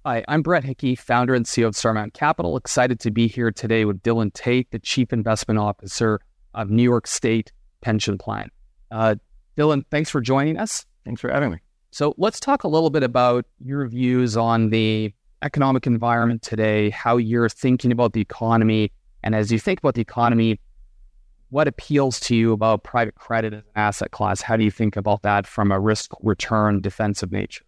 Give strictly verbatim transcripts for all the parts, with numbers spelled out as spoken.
Hi, I'm Brett Hickey, founder and C E O of Star Mountain Capital. Excited to be here today with Dylan Tate, the Chief Investment Officer of New York State Pension Plan. Uh, Dylan, thanks for joining us. Thanks for having me. So let's talk a little bit about your views on the economic environment today, how you're thinking about the economy, and as you think about the economy, what appeals to you about private credit as an asset class? How do you think about that from a risk-return defensive nature?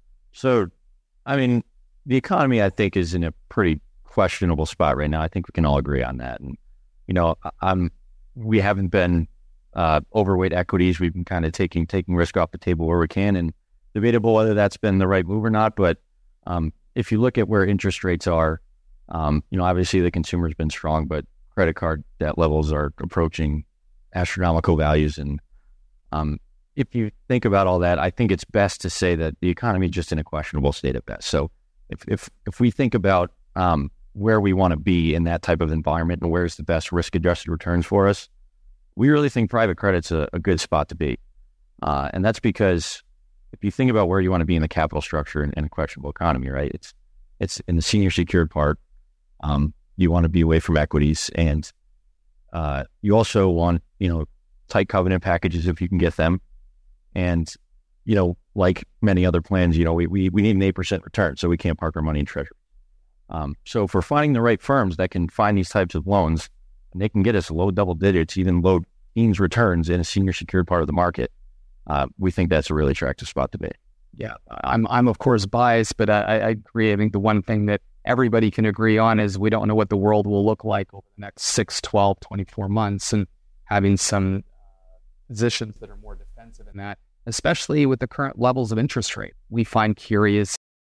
So, I mean, the economy, I think, is in a pretty questionable spot right now. I think we can all agree on that. And, you know, I'm, we haven't been uh, overweight equities. We've been kind of taking taking risk off the table where we can, and debatable whether that's been the right move or not. But um, if you look at where interest rates are, um, you know, obviously the consumer's been strong, but credit card debt levels are approaching astronomical values. And um, if you think about all that, I think it's best to say that the economy is just in a questionable state at best. So if if if we think about um, where we want to be in that type of environment and where's the best risk-adjusted returns for us, we really think private credit's a, a good spot to be. Uh, and that's because if you think about where you want to be in the capital structure in, in a questionable economy, right, it's it's in the senior secured part. Um, you want to be away from equities, and uh, you also want, you know, tight covenant packages if you can get them. And, you know, like many other plans, you know, we we, we need an eight percent return, so we can't park our money in treasury. Um, so if we're finding the right firms that can find these types of loans, and they can get us low double digits, even low teens returns in a senior secured part of the market, uh, we think that's a really attractive spot to be. Yeah, I'm, I'm of course biased, but I, I agree. I think the one thing that everybody can agree on is we don't know what the world will look like over the next six, twelve, twenty-four months, and having some positions that are more defensive in that, especially with the current levels of interest rate. We find curious,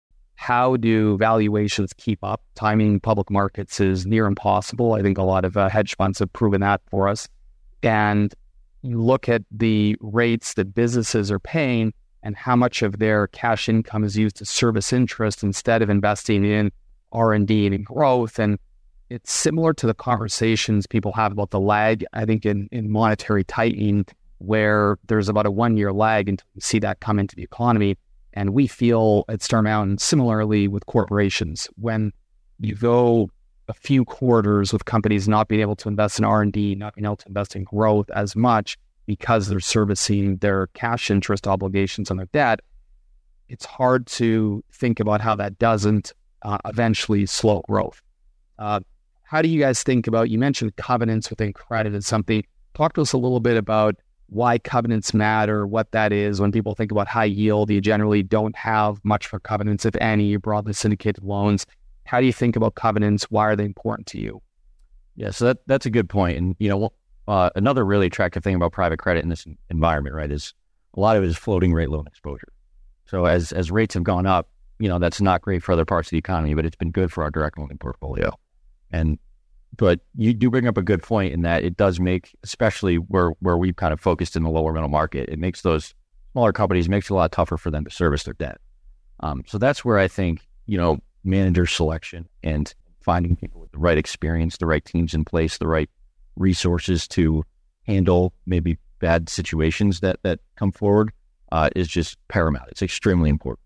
how do valuations keep up? Timing public markets is near impossible. I think a lot of uh, hedge funds have proven that for us. And you look at the rates that businesses are paying and how much of their cash income is used to service interest instead of investing in R and D and growth. And it's similar to the conversations people have about the lag, I think, in, in monetary tightening, where there's about a one-year lag until you see that come into the economy. And we feel at Star Mountain similarly with corporations. When you go a few quarters with companies not being able to invest in R and D, not being able to invest in growth as much because they're servicing their cash interest obligations on their debt, it's hard to think about how that doesn't uh, eventually slow growth. Uh, how do you guys think about, you mentioned covenants within credit as something. Talk to us a little bit about why covenants matter, what that is. When people think about high yield, you generally don't have much for covenants, if any, broadly syndicated loans. How do you think about covenants? Why are they important to you? Yeah, so that, that's a good point. And, you know, uh, another really attractive thing about private credit in this environment, right, is a lot of it is floating rate loan exposure. So as as rates have gone up, you know, that's not great for other parts of the economy, but it's been good for our direct lending portfolio. And But you do bring up a good point in that it does make, especially where, where we've kind of focused in the lower middle market, it makes those smaller companies, makes it a lot tougher for them to service their debt. Um, so that's where I think, you know, manager selection and finding people with the right experience, the right teams in place, the right resources to handle maybe bad situations that, that come forward uh, is just paramount. It's extremely important.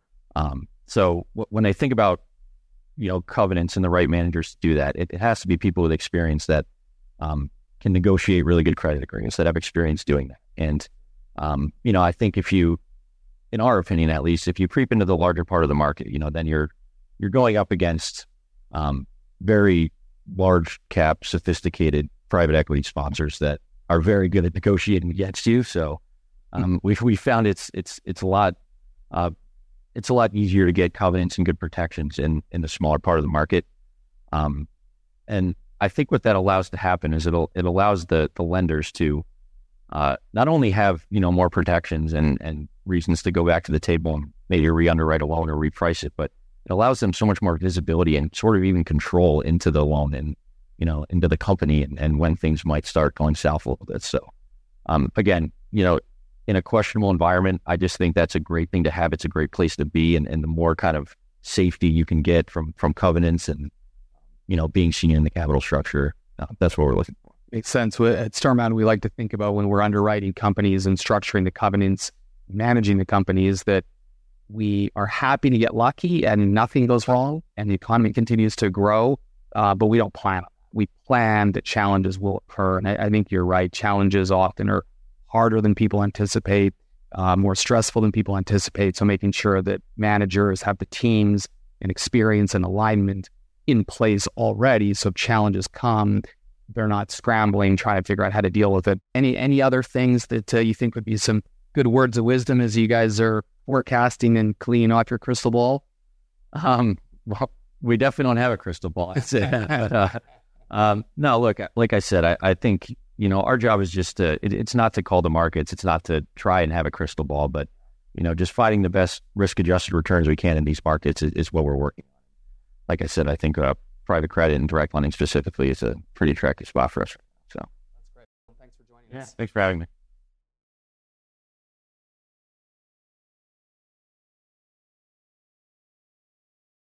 Um, so w- when I think about you know, covenants and the right managers to do that, it, it has to be people with experience that um, can negotiate really good credit agreements, that have experience doing that. And, um, you know, I think if you, in our opinion, at least, if you creep into the larger part of the market, you know, then you're, you're going up against um, very large cap, sophisticated private equity sponsors that are very good at negotiating against you. So um, we we found it's, it's, it's a lot, uh, it's a lot easier to get covenants and good protections in, in the smaller part of the market. Um, and I think what that allows to happen is it'll, it allows the, the lenders to uh, not only have, you know, more protections and, and reasons to go back to the table and maybe re-underwrite a loan or reprice it, but it allows them so much more visibility and sort of even control into the loan and, you know, into the company and, and when things might start going south a little bit. So um, again, you know, in a questionable environment, I just think that's a great thing to have. It's a great place to be. And, and the more kind of safety you can get from, from covenants and, you know, being senior in the capital structure, uh, that's what we're looking for. Makes sense. At Star Mountain, we like to think about when we're underwriting companies and structuring the covenants, managing the companies, that we are happy to get lucky and nothing goes wrong and the economy continues to grow, uh, but we don't plan on that. We plan that challenges will occur. And I, I think you're right. Challenges often are harder than people anticipate, uh, more stressful than people anticipate. So making sure that managers have the teams and experience and alignment in place already. So if challenges come, they're not scrambling, trying to figure out how to deal with it. Any any other things that uh, you think would be some good words of wisdom as you guys are forecasting and cleaning off your crystal ball? Um, well, we definitely don't have a crystal ball. but, uh, um, no, look, like I said, I, I think, you know, our job is just to, it, it's not to call the markets. It's not to try and have a crystal ball, but, you know, just finding the best risk-adjusted returns we can in these markets is, is what we're working on. Like I said, I think uh, private credit and direct lending specifically is a pretty attractive spot for us. So, that's great. Well, thanks for joining yeah, us. Thanks for having me.